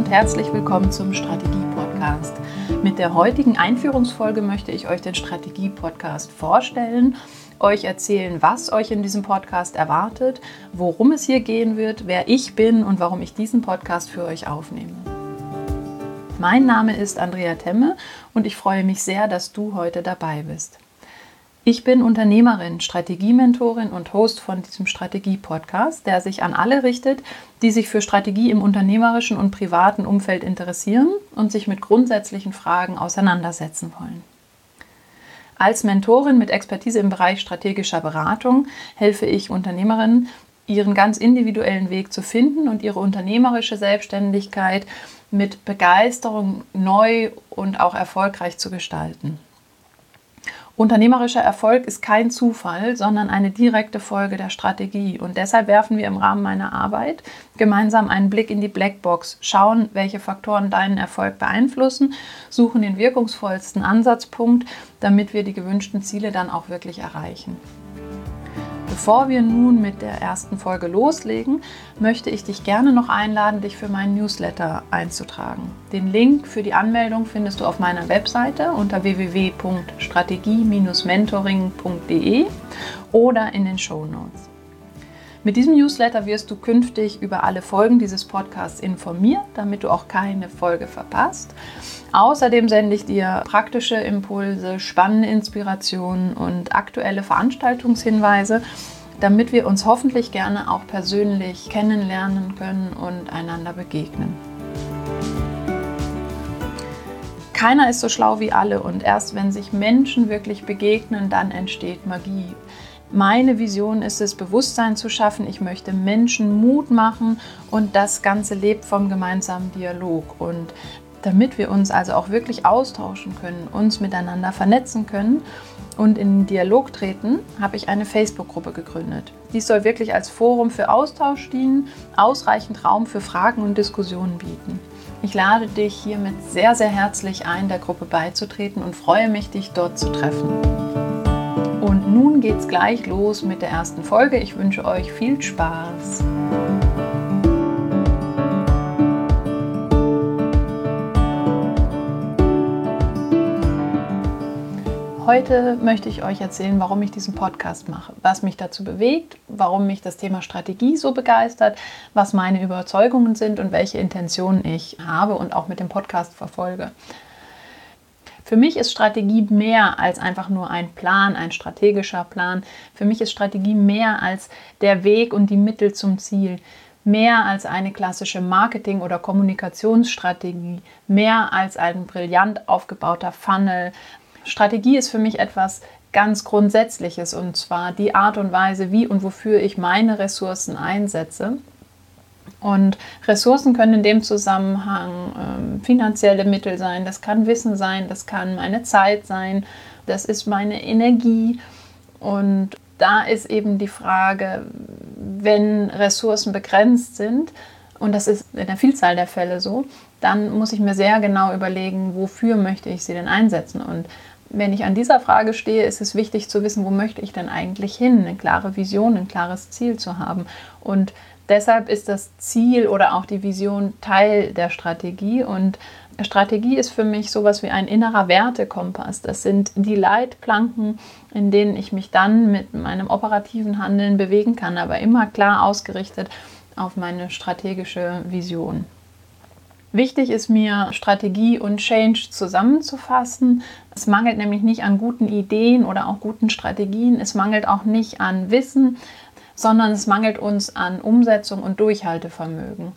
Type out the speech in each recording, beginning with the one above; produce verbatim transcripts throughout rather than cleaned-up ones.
und herzlich willkommen zum Strategie-Podcast. Mit der heutigen Einführungsfolge möchte ich euch den Strategie-Podcast vorstellen, euch erzählen, was euch in diesem Podcast erwartet, worum es hier gehen wird, wer ich bin und warum ich diesen Podcast für euch aufnehme. Mein Name ist Andrea Temme und ich freue mich sehr, dass du heute dabei bist. Ich bin Unternehmerin, Strategiementorin und Host von diesem Strategie-Podcast, der sich an alle richtet, die sich für Strategie im unternehmerischen und privaten Umfeld interessieren und sich mit grundsätzlichen Fragen auseinandersetzen wollen. Als Mentorin mit Expertise im Bereich strategischer Beratung helfe ich Unternehmerinnen, ihren ganz individuellen Weg zu finden und ihre unternehmerische Selbstständigkeit mit Begeisterung neu und auch erfolgreich zu gestalten. Unternehmerischer Erfolg ist kein Zufall, sondern eine direkte Folge der Strategie. Und deshalb werfen wir im Rahmen meiner Arbeit gemeinsam einen Blick in die Blackbox, schauen, welche Faktoren deinen Erfolg beeinflussen, suchen den wirkungsvollsten Ansatzpunkt, damit wir die gewünschten Ziele dann auch wirklich erreichen. Bevor wir nun mit der ersten Folge loslegen, möchte ich dich gerne noch einladen, dich für meinen Newsletter einzutragen. Den Link für die Anmeldung findest du auf meiner Webseite unter w w w punkt strategie Bindestrich mentoring punkt d e oder in den Shownotes. Mit diesem Newsletter wirst du künftig über alle Folgen dieses Podcasts informiert, damit du auch keine Folge verpasst. Außerdem sende ich dir praktische Impulse, spannende Inspirationen und aktuelle Veranstaltungshinweise, damit wir uns hoffentlich gerne auch persönlich kennenlernen können und einander begegnen. Keiner ist so schlau wie alle und erst wenn sich Menschen wirklich begegnen, dann entsteht Magie. Meine Vision ist es, Bewusstsein zu schaffen. Ich möchte Menschen Mut machen und das Ganze lebt vom gemeinsamen Dialog. Und damit wir uns also auch wirklich austauschen können, uns miteinander vernetzen können und in den Dialog treten, habe ich eine Facebook-Gruppe gegründet. Dies soll wirklich als Forum für Austausch dienen, ausreichend Raum für Fragen und Diskussionen bieten. Ich lade dich hiermit sehr, sehr herzlich ein, der Gruppe beizutreten und freue mich, dich dort zu treffen. Und nun geht's gleich los mit der ersten Folge. Ich wünsche euch viel Spaß. Heute möchte ich euch erzählen, warum ich diesen Podcast mache, was mich dazu bewegt, warum mich das Thema Strategie so begeistert, was meine Überzeugungen sind und welche Intentionen ich habe und auch mit dem Podcast verfolge. Für mich ist Strategie mehr als einfach nur ein Plan, ein strategischer Plan. Für mich ist Strategie mehr als der Weg und die Mittel zum Ziel. Mehr als eine klassische Marketing- oder Kommunikationsstrategie. Mehr als ein brillant aufgebauter Funnel. Strategie ist für mich etwas ganz Grundsätzliches und zwar die Art und Weise, wie und wofür ich meine Ressourcen einsetze. Und Ressourcen können in dem Zusammenhang ähm, finanzielle Mittel sein, das kann Wissen sein, das kann meine Zeit sein, das ist meine Energie. Und da ist eben die Frage, wenn Ressourcen begrenzt sind, und das ist in der Vielzahl der Fälle so, dann muss ich mir sehr genau überlegen, wofür möchte ich sie denn einsetzen. Und wenn ich an dieser Frage stehe, ist es wichtig zu wissen, wo möchte ich denn eigentlich hin, eine klare Vision, ein klares Ziel zu haben. Und deshalb ist das Ziel oder auch die Vision Teil der Strategie und Strategie ist für mich sowas wie ein innerer Wertekompass. Das sind die Leitplanken, in denen ich mich dann mit meinem operativen Handeln bewegen kann, aber immer klar ausgerichtet auf meine strategische Vision. Wichtig ist mir, Strategie und Change zusammenzufassen. Es mangelt nämlich nicht an guten Ideen oder auch guten Strategien. Es mangelt auch nicht an Wissen, sondern es mangelt uns an Umsetzung und Durchhaltevermögen.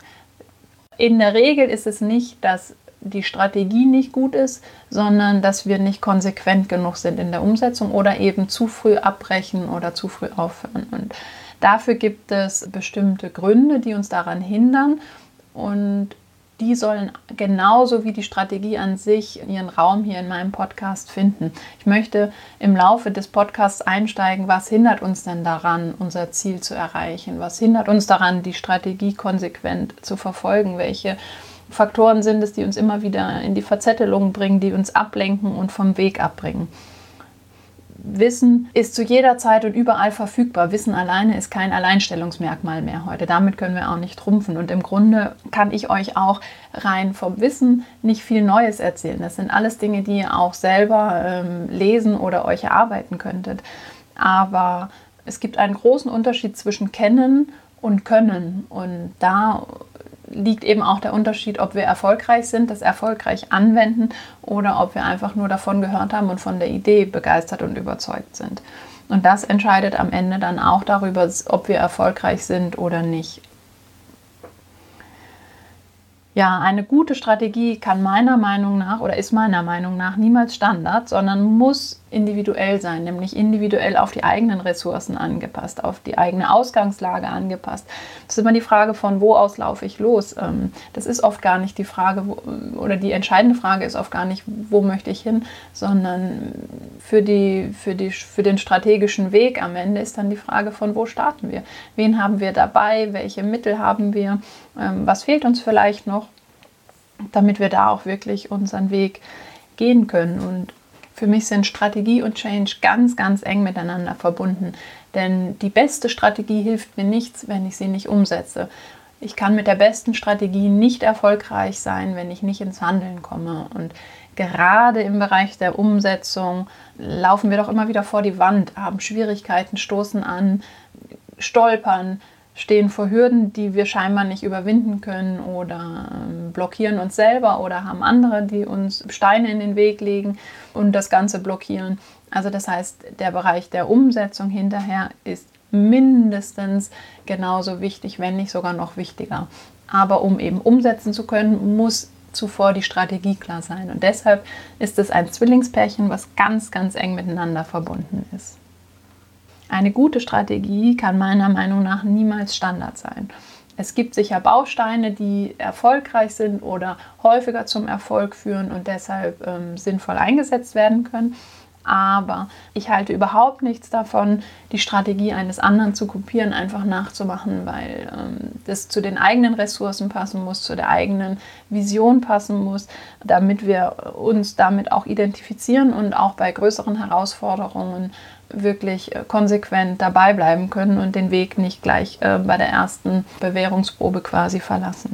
In der Regel ist es nicht, dass die Strategie nicht gut ist, sondern dass wir nicht konsequent genug sind in der Umsetzung oder eben zu früh abbrechen oder zu früh aufhören. Und dafür gibt es bestimmte Gründe, die uns daran hindern und die sollen genauso wie die Strategie an sich ihren Raum hier in meinem Podcast finden. Ich möchte im Laufe des Podcasts einsteigen, was hindert uns denn daran, unser Ziel zu erreichen? Was hindert uns daran, die Strategie konsequent zu verfolgen? Welche Faktoren sind es, die uns immer wieder in die Verzettelung bringen, die uns ablenken und vom Weg abbringen? Wissen ist zu jeder Zeit und überall verfügbar. Wissen alleine ist kein Alleinstellungsmerkmal mehr heute. Damit können wir auch nicht trumpfen. Und im Grunde kann ich euch auch rein vom Wissen nicht viel Neues erzählen. Das sind alles Dinge, die ihr auch selber ähm, lesen oder euch erarbeiten könntet. Aber es gibt einen großen Unterschied zwischen Kennen und Können. Und da liegt eben auch der Unterschied, ob wir erfolgreich sind, das erfolgreich anwenden oder ob wir einfach nur davon gehört haben und von der Idee begeistert und überzeugt sind. Und das entscheidet am Ende dann auch darüber, ob wir erfolgreich sind oder nicht. Ja, eine gute Strategie kann meiner Meinung nach oder ist meiner Meinung nach niemals Standard, sondern muss individuell sein, nämlich individuell auf die eigenen Ressourcen angepasst, auf die eigene Ausgangslage angepasst. Das ist immer die Frage, von wo aus laufe ich los. Das ist oft gar nicht die Frage, oder die entscheidende Frage ist oft gar nicht, wo möchte ich hin, sondern für, die, für, die, für den strategischen Weg am Ende ist dann die Frage, von wo starten wir? Wen haben wir dabei? Welche Mittel haben wir? Was fehlt uns vielleicht noch, damit wir da auch wirklich unseren Weg gehen können? Und für mich sind Strategie und Change ganz, ganz eng miteinander verbunden. Denn die beste Strategie hilft mir nichts, wenn ich sie nicht umsetze. Ich kann mit der besten Strategie nicht erfolgreich sein, wenn ich nicht ins Handeln komme. Und gerade im Bereich der Umsetzung laufen wir doch immer wieder vor die Wand, haben Schwierigkeiten, stoßen an, stolpern, stehen vor Hürden, die wir scheinbar nicht überwinden können oder ähm, blockieren uns selber oder haben andere, die uns Steine in den Weg legen und das Ganze blockieren. Also das heißt, der Bereich der Umsetzung hinterher ist mindestens genauso wichtig, wenn nicht sogar noch wichtiger. Aber um eben umsetzen zu können, muss zuvor die Strategie klar sein. Und deshalb ist es ein Zwillingspärchen, was ganz, ganz eng miteinander verbunden ist. Eine gute Strategie kann meiner Meinung nach niemals Standard sein. Es gibt sicher Bausteine, die erfolgreich sind oder häufiger zum Erfolg führen und deshalb ähm, sinnvoll eingesetzt werden können. Aber ich halte überhaupt nichts davon, die Strategie eines anderen zu kopieren, einfach nachzumachen, weil ähm, das zu den eigenen Ressourcen passen muss, zu der eigenen Vision passen muss, damit wir uns damit auch identifizieren und auch bei größeren Herausforderungen wirklich konsequent dabei bleiben können und den Weg nicht gleich äh, bei der ersten Bewährungsprobe quasi verlassen.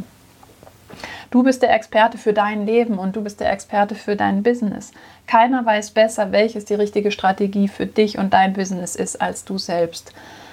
Du bist der Experte für dein Leben und du bist der Experte für dein Business. Keiner weiß besser, welches die richtige Strategie für dich und dein Business ist, als du selbst.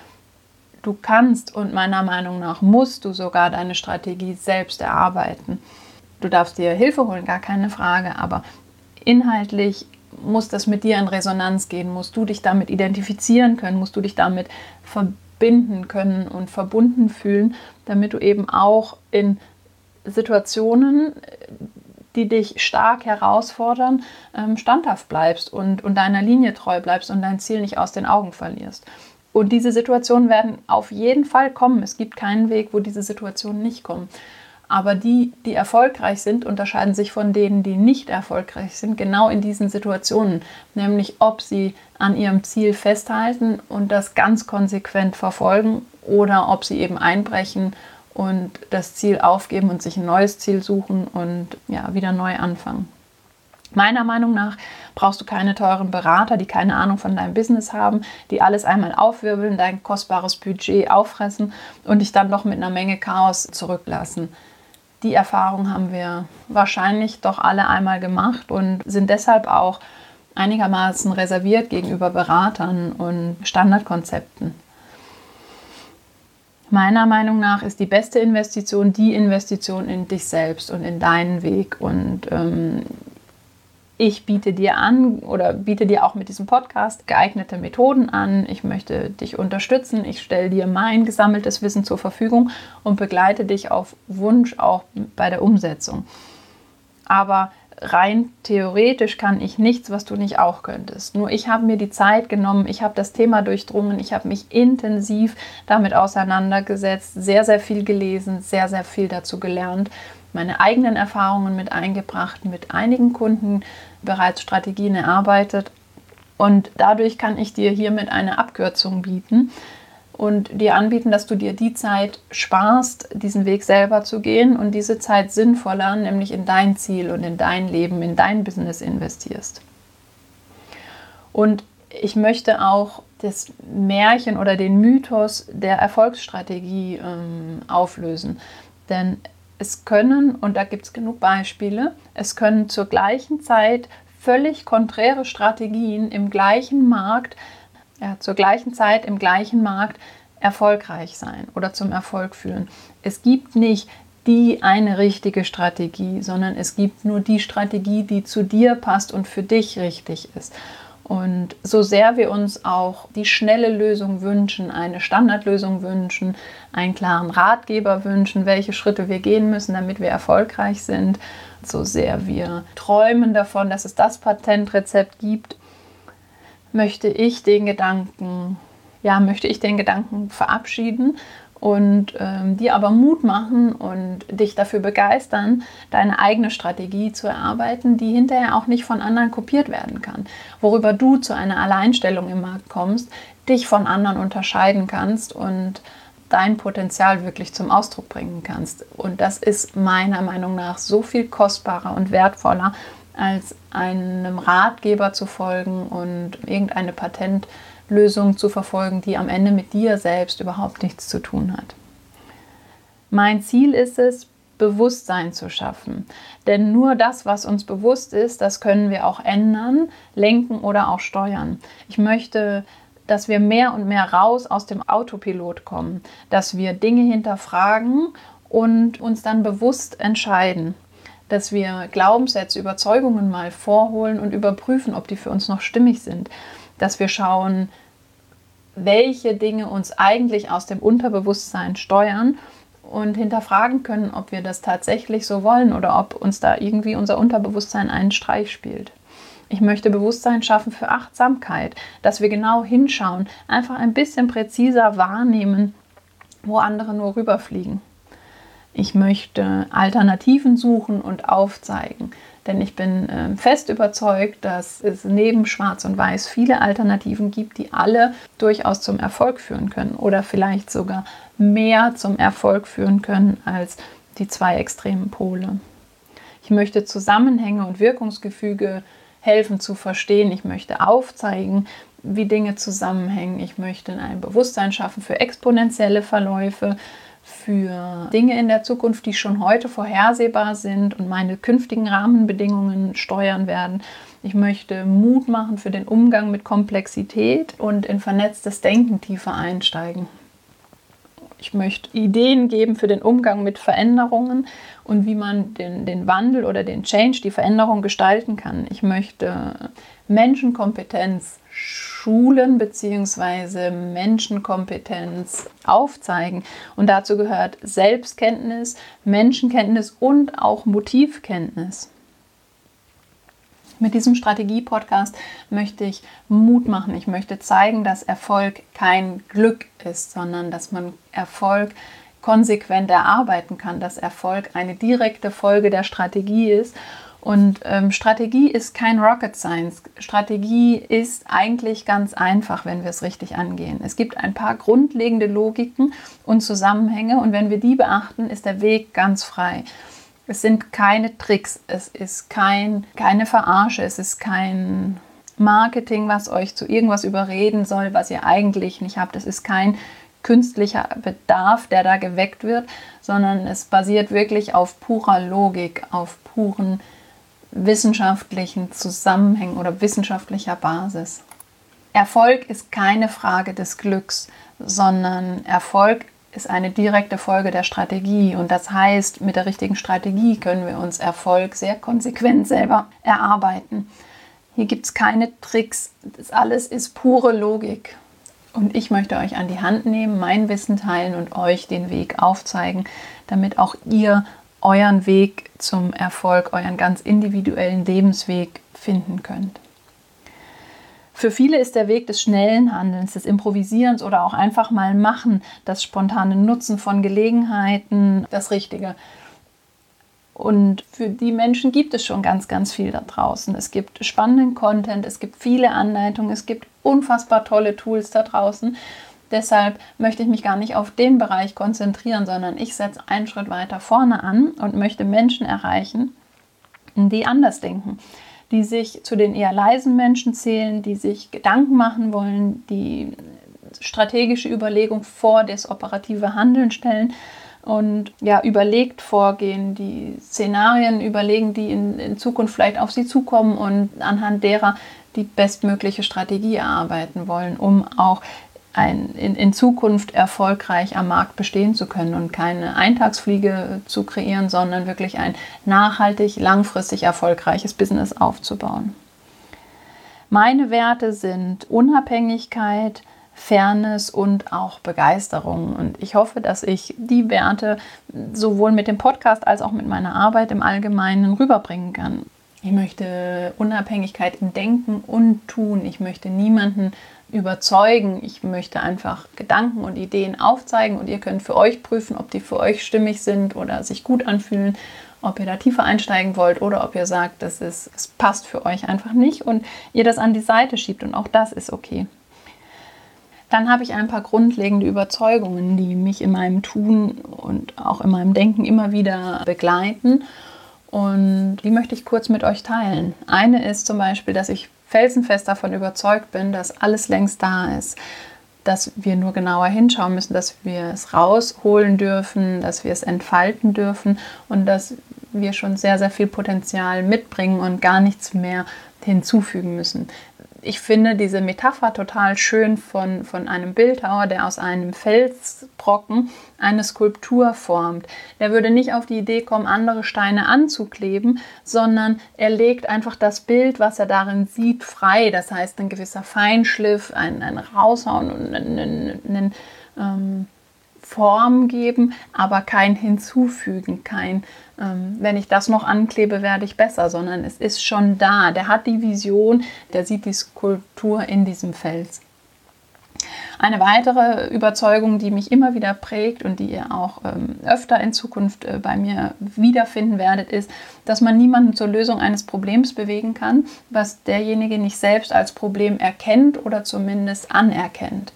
Du kannst und meiner Meinung nach musst du sogar deine Strategie selbst erarbeiten. Du darfst dir Hilfe holen, gar keine Frage, aber inhaltlich muss das mit dir in Resonanz gehen, musst du dich damit identifizieren können, musst du dich damit verbinden können und verbunden fühlen, damit du eben auch in Situationen, die dich stark herausfordern, standhaft bleibst und, und deiner Linie treu bleibst und dein Ziel nicht aus den Augen verlierst. Und diese Situationen werden auf jeden Fall kommen. Es gibt keinen Weg, wo diese Situationen nicht kommen. Aber die, die erfolgreich sind, unterscheiden sich von denen, die nicht erfolgreich sind, genau in diesen Situationen. Nämlich, ob sie an ihrem Ziel festhalten und das ganz konsequent verfolgen oder ob sie eben einbrechen und das Ziel aufgeben und sich ein neues Ziel suchen und ja, wieder neu anfangen. Meiner Meinung nach brauchst du keine teuren Berater, die keine Ahnung von deinem Business haben, die alles einmal aufwirbeln, dein kostbares Budget auffressen und dich dann noch mit einer Menge Chaos zurücklassen. Die Erfahrung haben wir wahrscheinlich doch alle einmal gemacht und sind deshalb auch einigermaßen reserviert gegenüber Beratern und Standardkonzepten. Meiner Meinung nach ist die beste Investition die Investition in dich selbst und in deinen Weg. Und ähm, ich biete dir an oder biete dir auch mit diesem Podcast geeignete Methoden an. Ich möchte dich unterstützen. Ich stelle dir mein gesammeltes Wissen zur Verfügung und begleite dich auf Wunsch auch bei der Umsetzung. Aber rein theoretisch kann ich nichts, was du nicht auch könntest. Nur ich habe mir die Zeit genommen, ich habe das Thema durchdrungen, ich habe mich intensiv damit auseinandergesetzt, sehr, sehr viel gelesen, sehr, sehr viel dazu gelernt, meine eigenen Erfahrungen mit eingebracht, mit einigen Kunden bereits Strategien erarbeitet und dadurch kann ich dir hiermit eine Abkürzung bieten und dir anbieten, dass du dir die Zeit sparst, diesen Weg selber zu gehen und diese Zeit sinnvoller, nämlich in dein Ziel und in dein Leben, in dein Business investierst. Und Ich möchte auch das Märchen oder den Mythos der Erfolgsstrategie ähm, auflösen. Denn es können, und da gibt es genug Beispiele, es können zur gleichen Zeit völlig konträre Strategien im gleichen Markt, ja, zur gleichen Zeit im gleichen Markt erfolgreich sein oder zum Erfolg führen. Es gibt nicht die eine richtige Strategie, sondern es gibt nur die Strategie, die zu dir passt und für dich richtig ist. Und so sehr wir uns auch die schnelle Lösung wünschen, eine Standardlösung wünschen, einen klaren Ratgeber wünschen, welche Schritte wir gehen müssen, damit wir erfolgreich sind, so sehr wir träumen davon, dass es das Patentrezept gibt, möchte ich den Gedanken, ja, möchte ich den Gedanken verabschieden und ähm, dir aber Mut machen und dich dafür begeistern, deine eigene Strategie zu erarbeiten, die hinterher auch nicht von anderen kopiert werden kann. Worüber du zu einer Alleinstellung im Markt kommst, dich von anderen unterscheiden kannst und dein Potenzial wirklich zum Ausdruck bringen kannst. Und das ist meiner Meinung nach so viel kostbarer und wertvoller, als einem Ratgeber zu folgen und irgendeine Patent Lösung zu verfolgen, die am Ende mit dir selbst überhaupt nichts zu tun hat. Mein Ziel ist es, Bewusstsein zu schaffen. Denn nur das, was uns bewusst ist, das können wir auch ändern, lenken oder auch steuern. Ich möchte, dass wir mehr und mehr raus aus dem Autopilot kommen, dass wir Dinge hinterfragen und uns dann bewusst entscheiden, dass wir Glaubenssätze, Überzeugungen mal vorholen und überprüfen, ob die für uns noch stimmig sind. Dass wir schauen, welche Dinge uns eigentlich aus dem Unterbewusstsein steuern und hinterfragen können, ob wir das tatsächlich so wollen oder ob uns da irgendwie unser Unterbewusstsein einen Streich spielt. Ich möchte Bewusstsein schaffen für Achtsamkeit, dass wir genau hinschauen, einfach ein bisschen präziser wahrnehmen, wo andere nur rüberfliegen. Ich möchte Alternativen suchen und aufzeigen. Denn ich bin äh, fest überzeugt, dass es neben Schwarz und Weiß viele Alternativen gibt, die alle durchaus zum Erfolg führen können oder vielleicht sogar mehr zum Erfolg führen können als die zwei extremen Pole. Ich möchte Zusammenhänge und Wirkungsgefüge helfen zu verstehen. Ich möchte aufzeigen, wie Dinge zusammenhängen. Ich möchte ein Bewusstsein schaffen für exponentielle Verläufe, für Dinge in der Zukunft, die schon heute vorhersehbar sind und meine künftigen Rahmenbedingungen steuern werden. Ich möchte Mut machen für den Umgang mit Komplexität und in vernetztes Denken tiefer einsteigen. Ich möchte Ideen geben für den Umgang mit Veränderungen und wie man den, den Wandel oder den Change, die Veränderung gestalten kann. Ich möchte Menschenkompetenz schulen bzw. Menschenkompetenz aufzeigen. Und dazu gehört Selbstkenntnis, Menschenkenntnis und auch Motivkenntnis. Mit diesem Strategie-Podcast möchte ich Mut machen. Ich möchte zeigen, dass Erfolg kein Glück ist, sondern dass man Erfolg konsequent erarbeiten kann, dass Erfolg eine direkte Folge der Strategie ist. Und ähm, Strategie ist kein Rocket Science. Strategie ist eigentlich ganz einfach, wenn wir es richtig angehen. Es gibt ein paar grundlegende Logiken und Zusammenhänge und wenn wir die beachten, ist der Weg ganz frei. Es sind keine Tricks, es ist kein, keine Verarsche, es ist kein Marketing, was euch zu irgendwas überreden soll, was ihr eigentlich nicht habt. Es ist kein künstlicher Bedarf, der da geweckt wird, sondern es basiert wirklich auf purer Logik, auf puren wissenschaftlichen Zusammenhängen oder wissenschaftlicher Basis. Erfolg ist keine Frage des Glücks, sondern Erfolg ist eine direkte Folge der Strategie. Und das heißt, mit der richtigen Strategie können wir uns Erfolg sehr konsequent selber erarbeiten. Hier gibt es keine Tricks, das alles ist pure Logik. Und ich möchte euch an die Hand nehmen, mein Wissen teilen und euch den Weg aufzeigen, damit auch ihr euren Weg zum Erfolg, euren ganz individuellen Lebensweg finden könnt. Für viele ist der Weg des schnellen Handelns, des Improvisierens oder auch einfach mal machen, das spontane Nutzen von Gelegenheiten, das Richtige. Und für die Menschen gibt es schon ganz, ganz viel da draußen. Es gibt spannenden Content, es gibt viele Anleitungen, es gibt unfassbar tolle Tools da draußen. Deshalb möchte ich mich gar nicht auf den Bereich konzentrieren, sondern ich setze einen Schritt weiter vorne an und möchte Menschen erreichen, die anders denken, die sich zu den eher leisen Menschen zählen, die sich Gedanken machen wollen, die strategische Überlegung vor das operative Handeln stellen und ja, überlegt vorgehen, die Szenarien überlegen, die in, in Zukunft vielleicht auf sie zukommen und anhand derer die bestmögliche Strategie erarbeiten wollen, um auch ein, in, in Zukunft erfolgreich am Markt bestehen zu können und keine Eintagsfliege zu kreieren, sondern wirklich ein nachhaltig, langfristig erfolgreiches Business aufzubauen. Meine Werte sind Unabhängigkeit, Fairness und auch Begeisterung. Und ich hoffe, dass ich die Werte sowohl mit dem Podcast als auch mit meiner Arbeit im Allgemeinen rüberbringen kann. Ich möchte Unabhängigkeit im Denken und Tun. Ich möchte niemanden überzeugen. Ich möchte einfach Gedanken und Ideen aufzeigen und ihr könnt für euch prüfen, ob die für euch stimmig sind oder sich gut anfühlen, ob ihr da tiefer einsteigen wollt oder ob ihr sagt, das ist, es passt für euch einfach nicht und ihr das an die Seite schiebt und auch das ist okay. Dann habe ich ein paar grundlegende Überzeugungen, die mich in meinem Tun und auch in meinem Denken immer wieder begleiten. Und die möchte ich kurz mit euch teilen. Eine ist zum Beispiel, dass ich felsenfest davon überzeugt bin, dass alles längst da ist. Dass wir nur genauer hinschauen müssen, dass wir es rausholen dürfen, dass wir es entfalten dürfen und dass wir schon sehr, sehr viel Potenzial mitbringen und gar nichts mehr hinzufügen müssen. Ich finde diese Metapher total schön von, von einem Bildhauer, der aus einem Felsbrocken eine Skulptur formt. Der würde nicht auf die Idee kommen, andere Steine anzukleben, sondern er legt einfach das Bild, was er darin sieht, frei. Das heißt, ein gewisser Feinschliff, ein, ein Raushauen und eine, eine ähm, Form geben, aber kein Hinzufügen, kein ähm, wenn ich das noch anklebe, werde ich besser, sondern es ist schon da. Der hat die Vision, der sieht die Skulptur in diesem Fels. Eine weitere Überzeugung, die mich immer wieder prägt und die ihr auch ähm, öfter in Zukunft äh, bei mir wiederfinden werdet, ist, dass man niemanden zur Lösung eines Problems bewegen kann, was derjenige nicht selbst als Problem erkennt oder zumindest anerkennt.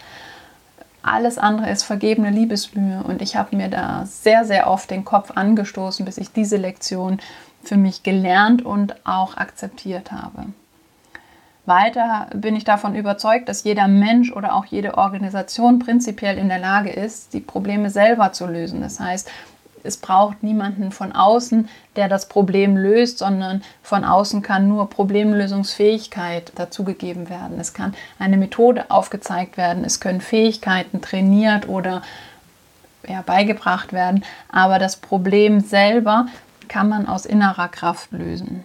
Alles andere ist vergebene Liebesmühe und ich habe mir da sehr, sehr oft den Kopf angestoßen, bis ich diese Lektion für mich gelernt und auch akzeptiert habe. Weiter bin ich davon überzeugt, dass jeder Mensch oder auch jede Organisation prinzipiell in der Lage ist, die Probleme selber zu lösen. Das heißt, es braucht niemanden von außen, der das Problem löst, sondern von außen kann nur Problemlösungsfähigkeit dazugegeben werden. Es kann eine Methode aufgezeigt werden, es können Fähigkeiten trainiert oder ja, beigebracht werden, aber das Problem selber kann man aus innerer Kraft lösen.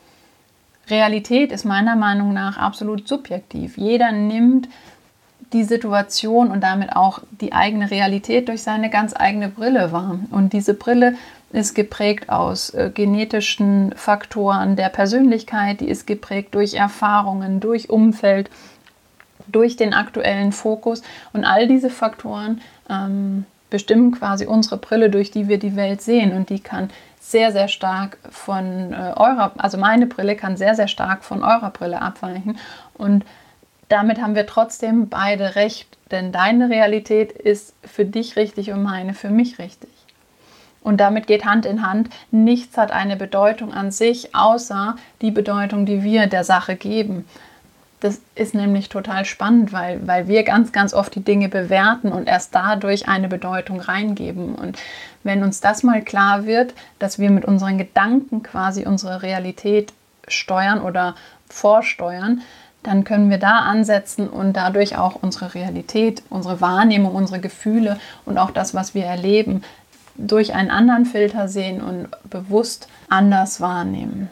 Realität ist meiner Meinung nach absolut subjektiv. Jeder nimmt die Situation und damit auch die eigene Realität durch seine ganz eigene Brille wahr. Und diese Brille ist geprägt aus äh, genetischen Faktoren der Persönlichkeit, die ist geprägt durch Erfahrungen, durch Umfeld, durch den aktuellen Fokus. Und all diese Faktoren ähm, bestimmen quasi unsere Brille, durch die wir die Welt sehen. Und die kann sehr, sehr stark von äh, eurer, also meine Brille kann sehr, sehr stark von eurer Brille abweichen. Und damit haben wir trotzdem beide recht, denn deine Realität ist für dich richtig und meine für mich richtig. Und damit geht Hand in Hand, nichts hat eine Bedeutung an sich, außer die Bedeutung, die wir der Sache geben. Das ist nämlich total spannend, weil, weil wir ganz, ganz oft die Dinge bewerten und erst dadurch eine Bedeutung reingeben. Und wenn uns das mal klar wird, dass wir mit unseren Gedanken quasi unsere Realität steuern oder vorsteuern, dann können wir da ansetzen und dadurch auch unsere Realität, unsere Wahrnehmung, unsere Gefühle und auch das, was wir erleben, durch einen anderen Filter sehen und bewusst anders wahrnehmen.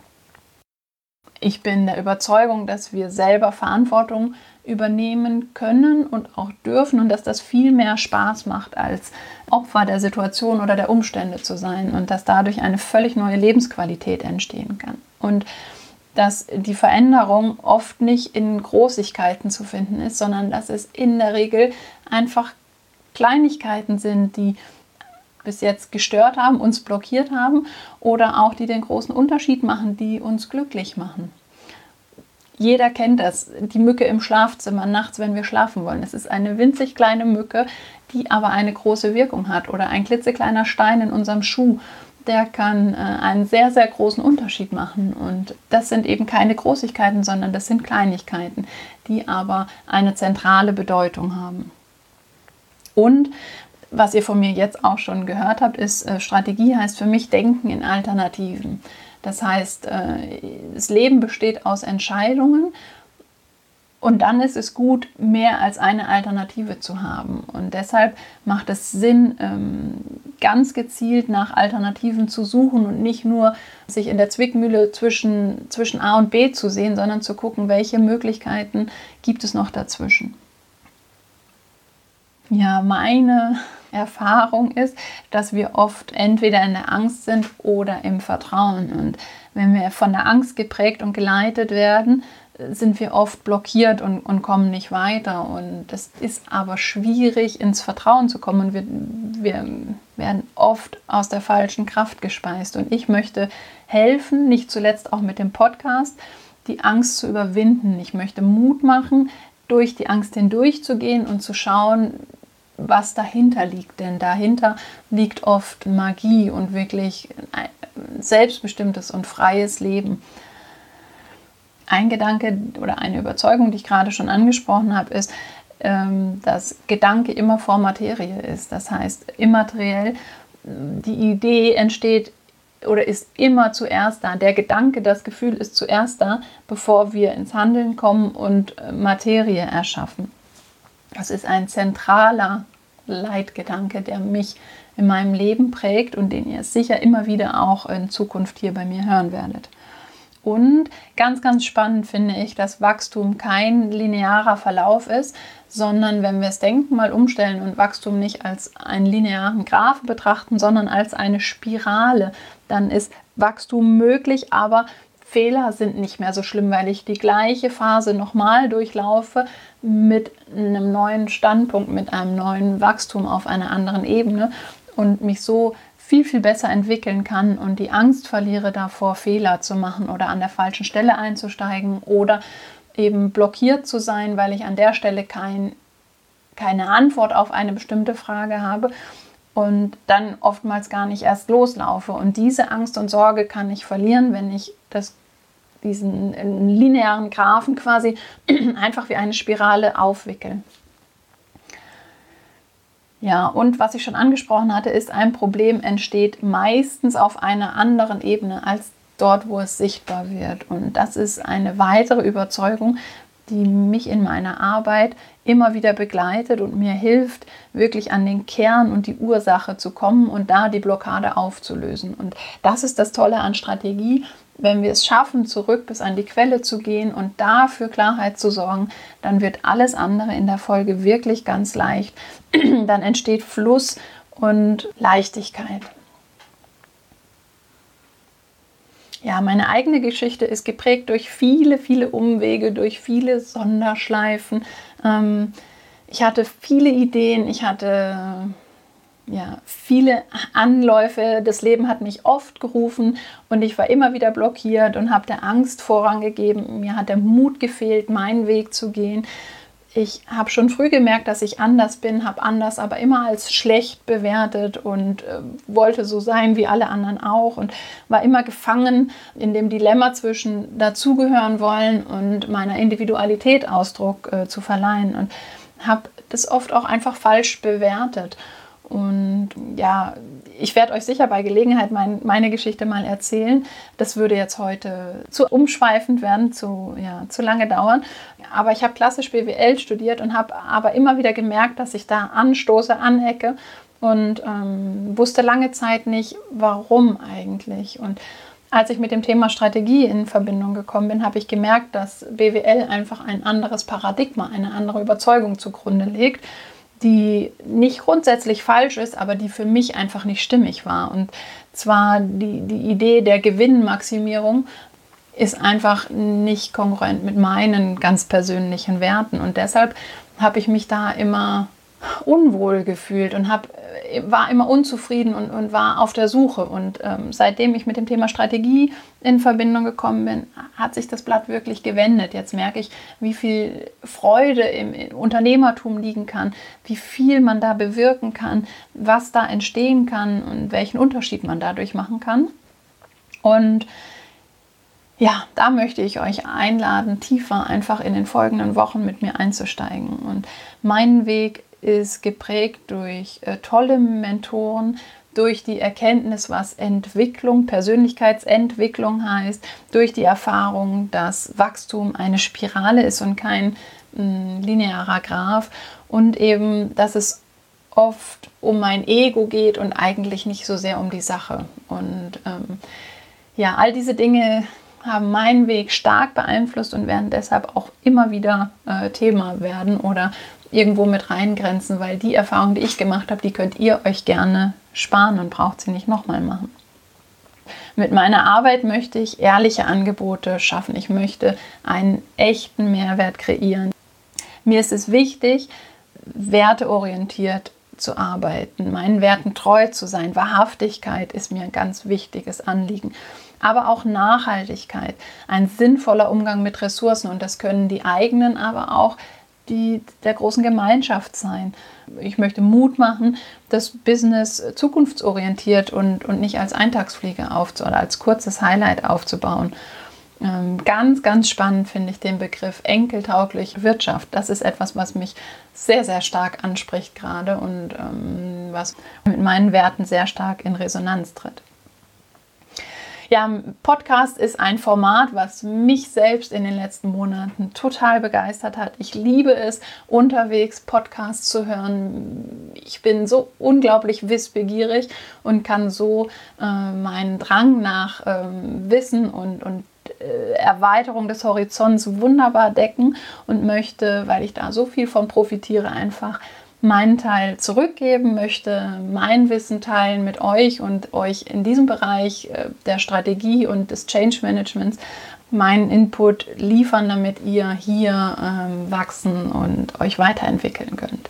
Ich bin der Überzeugung, dass wir selber Verantwortung übernehmen können und auch dürfen und dass das viel mehr Spaß macht, als Opfer der Situation oder der Umstände zu sein und dass dadurch eine völlig neue Lebensqualität entstehen kann. Und dass die Veränderung oft nicht in Großigkeiten zu finden ist, sondern dass es in der Regel einfach Kleinigkeiten sind, die bis jetzt gestört haben, uns blockiert haben oder auch die den großen Unterschied machen, die uns glücklich machen. Jeder kennt das, die Mücke im Schlafzimmer nachts, wenn wir schlafen wollen. Es ist eine winzig kleine Mücke, die aber eine große Wirkung hat oder ein klitzekleiner Stein in unserem Schuh, der kann äh, einen sehr, sehr großen Unterschied machen. Und das sind eben keine Großigkeiten, sondern das sind Kleinigkeiten, die aber eine zentrale Bedeutung haben. Und was ihr von mir jetzt auch schon gehört habt, ist, äh, Strategie heißt für mich Denken in Alternativen. Das heißt, äh, das Leben besteht aus Entscheidungen. Und dann ist es gut, mehr als eine Alternative zu haben. Und deshalb macht es Sinn, ganz gezielt nach Alternativen zu suchen und nicht nur sich in der Zwickmühle zwischen, zwischen A und B zu sehen, sondern zu gucken, welche Möglichkeiten gibt es noch dazwischen. Ja, meine Erfahrung ist, dass wir oft entweder in der Angst sind oder im Vertrauen. Und wenn wir von der Angst geprägt und geleitet werden, sind wir oft blockiert und, und kommen nicht weiter. Und es ist aber schwierig, ins Vertrauen zu kommen. Und wir, wir werden oft aus der falschen Kraft gespeist. Und ich möchte helfen, nicht zuletzt auch mit dem Podcast, die Angst zu überwinden. Ich möchte Mut machen, durch die Angst hindurchzugehen und zu schauen, was dahinter liegt. Denn dahinter liegt oft Magie und wirklich ein selbstbestimmtes und freies Leben. Ein Gedanke oder eine Überzeugung, die ich gerade schon angesprochen habe, ist, dass Gedanke immer vor Materie ist. Das heißt, immateriell, die Idee entsteht oder ist immer zuerst da. Der Gedanke, das Gefühl ist zuerst da, bevor wir ins Handeln kommen und Materie erschaffen. Das ist ein zentraler Leitgedanke, der mich in meinem Leben prägt und den ihr sicher immer wieder auch in Zukunft hier bei mir hören werdet. Und ganz, ganz spannend finde ich, dass Wachstum kein linearer Verlauf ist, sondern wenn wir das Denken mal umstellen und Wachstum nicht als einen linearen Graphen betrachten, sondern als eine Spirale, dann ist Wachstum möglich, aber Fehler sind nicht mehr so schlimm, weil ich die gleiche Phase nochmal durchlaufe mit einem neuen Standpunkt, mit einem neuen Wachstum auf einer anderen Ebene und mich so viel, viel besser entwickeln kann und die Angst verliere davor, Fehler zu machen oder an der falschen Stelle einzusteigen oder eben blockiert zu sein, weil ich an der Stelle kein, keine Antwort auf eine bestimmte Frage habe und dann oftmals gar nicht erst loslaufe. Und diese Angst und Sorge kann ich verlieren, wenn ich das, diesen linearen Graphen quasi einfach wie eine Spirale aufwickel. Ja, und was ich schon angesprochen hatte, ist, ein Problem entsteht meistens auf einer anderen Ebene als dort, wo es sichtbar wird. Und das ist eine weitere Überzeugung, die mich in meiner Arbeit immer wieder begleitet und mir hilft, wirklich an den Kern und die Ursache zu kommen und da die Blockade aufzulösen. Und das ist das Tolle an Strategie. Wenn wir es schaffen, zurück bis an die Quelle zu gehen und da für Klarheit zu sorgen, dann wird alles andere in der Folge wirklich ganz leicht. Dann entsteht Fluss und Leichtigkeit. Ja, meine eigene Geschichte ist geprägt durch viele, viele Umwege, durch viele Sonderschleifen. Ähm, ich hatte viele Ideen, ich hatte ja, viele Anläufe. Das Leben hat mich oft gerufen und ich war immer wieder blockiert und habe der Angst Vorrang gegeben. Mir hat der Mut gefehlt, meinen Weg zu gehen. Ich habe schon früh gemerkt, dass ich anders bin, habe anders aber immer als schlecht bewertet und äh, wollte so sein wie alle anderen auch und war immer gefangen in dem Dilemma zwischen dazugehören wollen und meiner Individualität Ausdruck äh, zu verleihen und habe das oft auch einfach falsch bewertet. Und ja, ich werde euch sicher bei Gelegenheit mein, meine Geschichte mal erzählen. Das würde jetzt heute zu umschweifend werden, zu, ja, zu lange dauern. Aber ich habe klassisch B W L studiert und habe aber immer wieder gemerkt, dass ich da anstoße, anecke und ähm, wusste lange Zeit nicht, warum eigentlich. Und als ich mit dem Thema Strategie in Verbindung gekommen bin, habe ich gemerkt, dass B W L einfach ein anderes Paradigma, eine andere Überzeugung zugrunde legt, die nicht grundsätzlich falsch ist, aber die für mich einfach nicht stimmig war. Und zwar die, die Idee der Gewinnmaximierung ist einfach nicht kongruent mit meinen ganz persönlichen Werten. Und deshalb habe ich mich da immer unwohl gefühlt und habe war immer unzufrieden und, und war auf der Suche. Und ähm, seitdem ich mit dem Thema Strategie in Verbindung gekommen bin, hat sich das Blatt wirklich gewendet. Jetzt merke ich, wie viel Freude im, im Unternehmertum liegen kann, wie viel man da bewirken kann, was da entstehen kann und welchen Unterschied man dadurch machen kann. Und ja, da möchte ich euch einladen, tiefer einfach in den folgenden Wochen mit mir einzusteigen. Und mein Weg ist geprägt durch äh, tolle Mentoren, durch die Erkenntnis, was Entwicklung, Persönlichkeitsentwicklung heißt, durch die Erfahrung, dass Wachstum eine Spirale ist und kein mh, linearer Graph und eben, dass es oft um mein Ego geht und eigentlich nicht so sehr um die Sache. Und ähm, ja, all diese Dinge haben meinen Weg stark beeinflusst und werden deshalb auch immer wieder äh, Thema werden oder irgendwo mit reingrenzen, weil die Erfahrung, die ich gemacht habe, die könnt ihr euch gerne sparen und braucht sie nicht nochmal machen. Mit meiner Arbeit möchte ich ehrliche Angebote schaffen. Ich möchte einen echten Mehrwert kreieren. Mir ist es wichtig, werteorientiert zu arbeiten, meinen Werten treu zu sein. Wahrhaftigkeit ist mir ein ganz wichtiges Anliegen. Aber auch Nachhaltigkeit, ein sinnvoller Umgang mit Ressourcen und das können die eigenen, aber auch die der großen Gemeinschaft sein. Ich möchte Mut machen, das Business zukunftsorientiert und, und nicht als Eintagsfliege aufzubauen oder als kurzes Highlight aufzubauen. Ähm, ganz, ganz spannend finde ich den Begriff enkeltaugliche Wirtschaft. Das ist etwas, was mich sehr, sehr stark anspricht gerade und ähm, was mit meinen Werten sehr stark in Resonanz tritt. Ja, Podcast ist ein Format, was mich selbst in den letzten Monaten total begeistert hat. Ich liebe es, unterwegs Podcasts zu hören. Ich bin so unglaublich wissbegierig und kann so äh, meinen Drang nach ähm, Wissen und, und äh, Erweiterung des Horizonts wunderbar decken und möchte, weil ich da so viel von profitiere, einfach meinen Teil zurückgeben, möchte mein Wissen teilen mit euch und euch in diesem Bereich der Strategie und des Change Managements meinen Input liefern, damit ihr hier ähm, wachsen und euch weiterentwickeln könnt.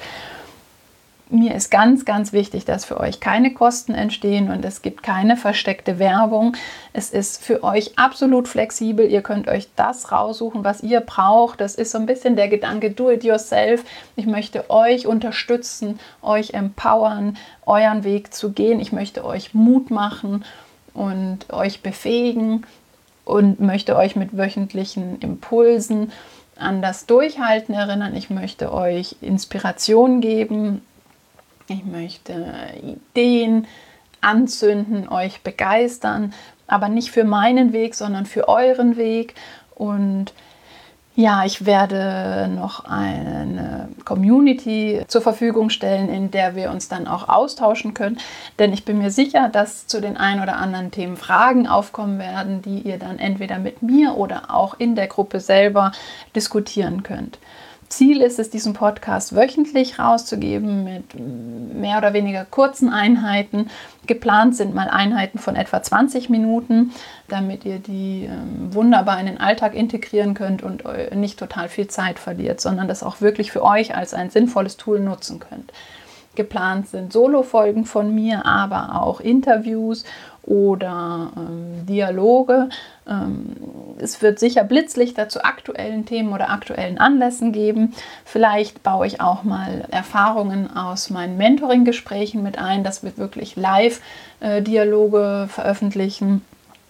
Mir ist ganz, ganz wichtig, dass für euch keine Kosten entstehen und es gibt keine versteckte Werbung. Es ist für euch absolut flexibel. Ihr könnt euch das raussuchen, was ihr braucht. Das ist so ein bisschen der Gedanke do it yourself. Ich möchte euch unterstützen, euch empowern, euren Weg zu gehen. Ich möchte euch Mut machen und euch befähigen und möchte euch mit wöchentlichen Impulsen an das Durchhalten erinnern. Ich möchte euch Inspiration geben. Ich möchte Ideen anzünden, euch begeistern, aber nicht für meinen Weg, sondern für euren Weg. Und ja, ich werde noch eine Community zur Verfügung stellen, in der wir uns dann auch austauschen können. Denn ich bin mir sicher, dass zu den ein oder anderen Themen Fragen aufkommen werden, die ihr dann entweder mit mir oder auch in der Gruppe selber diskutieren könnt. Ziel ist es, diesen Podcast wöchentlich rauszugeben mit mehr oder weniger kurzen Einheiten. Geplant sind mal Einheiten von etwa zwanzig Minuten, damit ihr die ähm, wunderbar in den Alltag integrieren könnt und nicht total viel Zeit verliert, sondern das auch wirklich für euch als ein sinnvolles Tool nutzen könnt. Geplant sind Solo-Folgen von mir, aber auch Interviews oder ähm, Dialoge. Ähm, es wird sicher Blitzlichter zu aktuellen Themen oder aktuellen Anlässen geben. Vielleicht baue ich auch mal Erfahrungen aus meinen Mentoring-Gesprächen mit ein, dass wir wirklich Live-Dialoge äh, veröffentlichen.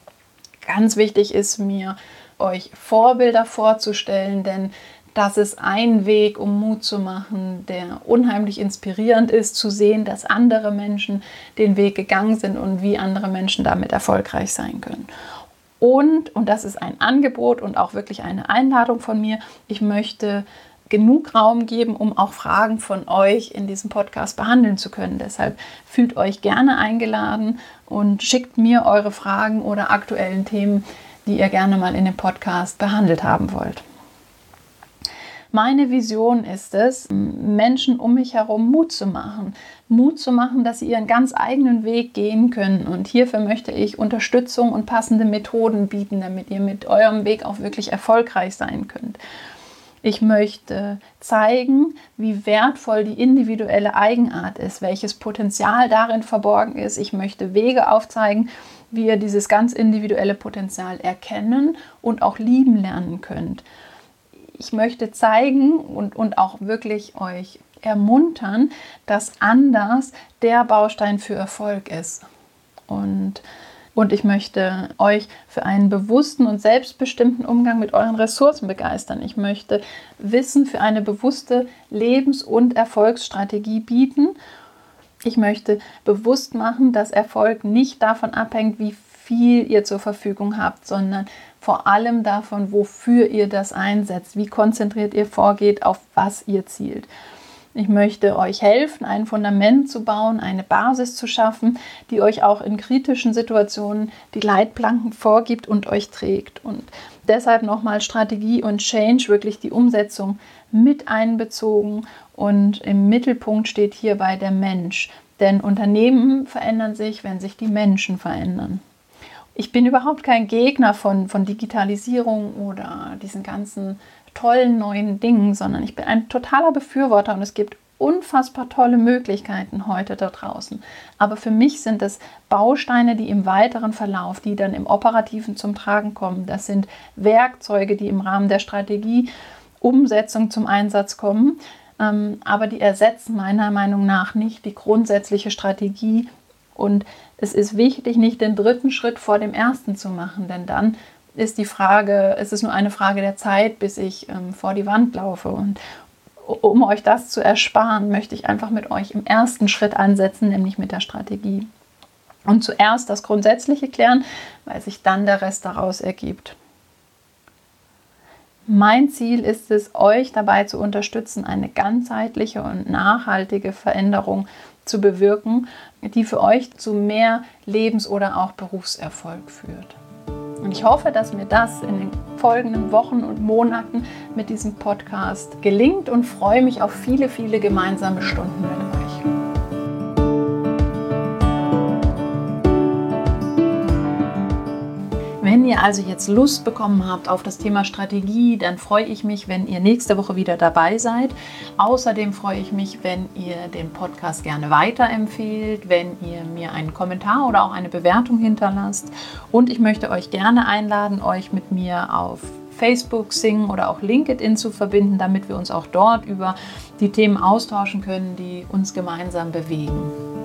Ganz wichtig ist mir, euch Vorbilder vorzustellen, denn das ist ein Weg, um Mut zu machen, der unheimlich inspirierend ist, zu sehen, dass andere Menschen den Weg gegangen sind und wie andere Menschen damit erfolgreich sein können. Und, und das ist ein Angebot und auch wirklich eine Einladung von mir, ich möchte genug Raum geben, um auch Fragen von euch in diesem Podcast behandeln zu können. Deshalb fühlt euch gerne eingeladen und schickt mir eure Fragen oder aktuellen Themen, die ihr gerne mal in dem Podcast behandelt haben wollt. Meine Vision ist es, Menschen um mich herum Mut zu machen. Mut zu machen, dass sie ihren ganz eigenen Weg gehen können. Und hierfür möchte ich Unterstützung und passende Methoden bieten, damit ihr mit eurem Weg auch wirklich erfolgreich sein könnt. Ich möchte zeigen, wie wertvoll die individuelle Eigenart ist, welches Potenzial darin verborgen ist. Ich möchte Wege aufzeigen, wie ihr dieses ganz individuelle Potenzial erkennen und auch lieben lernen könnt. Ich möchte zeigen und, und auch wirklich euch ermuntern, dass anders der Baustein für Erfolg ist. Und Und ich möchte euch für einen bewussten und selbstbestimmten Umgang mit euren Ressourcen begeistern. Ich möchte Wissen für eine bewusste Lebens- und Erfolgsstrategie bieten. Ich möchte bewusst machen, dass Erfolg nicht davon abhängt, wie viel ihr zur Verfügung habt, sondern vor allem davon, wofür ihr das einsetzt, wie konzentriert ihr vorgeht, auf was ihr zielt. Ich möchte euch helfen, ein Fundament zu bauen, eine Basis zu schaffen, die euch auch in kritischen Situationen die Leitplanken vorgibt und euch trägt. Und deshalb nochmal Strategie und Change, wirklich die Umsetzung mit einbezogen. Und im Mittelpunkt steht hierbei der Mensch. Denn Unternehmen verändern sich, wenn sich die Menschen verändern. Ich bin überhaupt kein Gegner von, von Digitalisierung oder diesen ganzen tollen neuen Dingen, sondern ich bin ein totaler Befürworter und es gibt unfassbar tolle Möglichkeiten heute da draußen. Aber für mich sind es Bausteine, die im weiteren Verlauf, die dann im Operativen zum Tragen kommen. Das sind Werkzeuge, die im Rahmen der Strategieumsetzung zum Einsatz kommen, aber die ersetzen meiner Meinung nach nicht die grundsätzliche Strategie. Und es ist wichtig, nicht den dritten Schritt vor dem ersten zu machen, denn dann ist die Frage, es ist nur eine Frage der Zeit, bis ich ähm, vor die Wand laufe. Und um euch das zu ersparen, möchte ich einfach mit euch im ersten Schritt ansetzen, nämlich mit der Strategie. Und zuerst das Grundsätzliche klären, weil sich dann der Rest daraus ergibt. Mein Ziel ist es, euch dabei zu unterstützen, eine ganzheitliche und nachhaltige Veränderung zu bewirken, die für euch zu mehr Lebens- oder auch Berufserfolg führt. Und ich hoffe, dass mir das in den folgenden Wochen und Monaten mit diesem Podcast gelingt und freue mich auf viele, viele gemeinsame Stunden mit euch. Wenn ihr also jetzt Lust bekommen habt auf das Thema Strategie, dann freue ich mich, wenn ihr nächste Woche wieder dabei seid. Außerdem freue ich mich, wenn ihr den Podcast gerne weiterempfehlt, wenn ihr mir einen Kommentar oder auch eine Bewertung hinterlasst. Und ich möchte euch gerne einladen, euch mit mir auf Facebook, Xing oder auch LinkedIn zu verbinden, damit wir uns auch dort über die Themen austauschen können, die uns gemeinsam bewegen.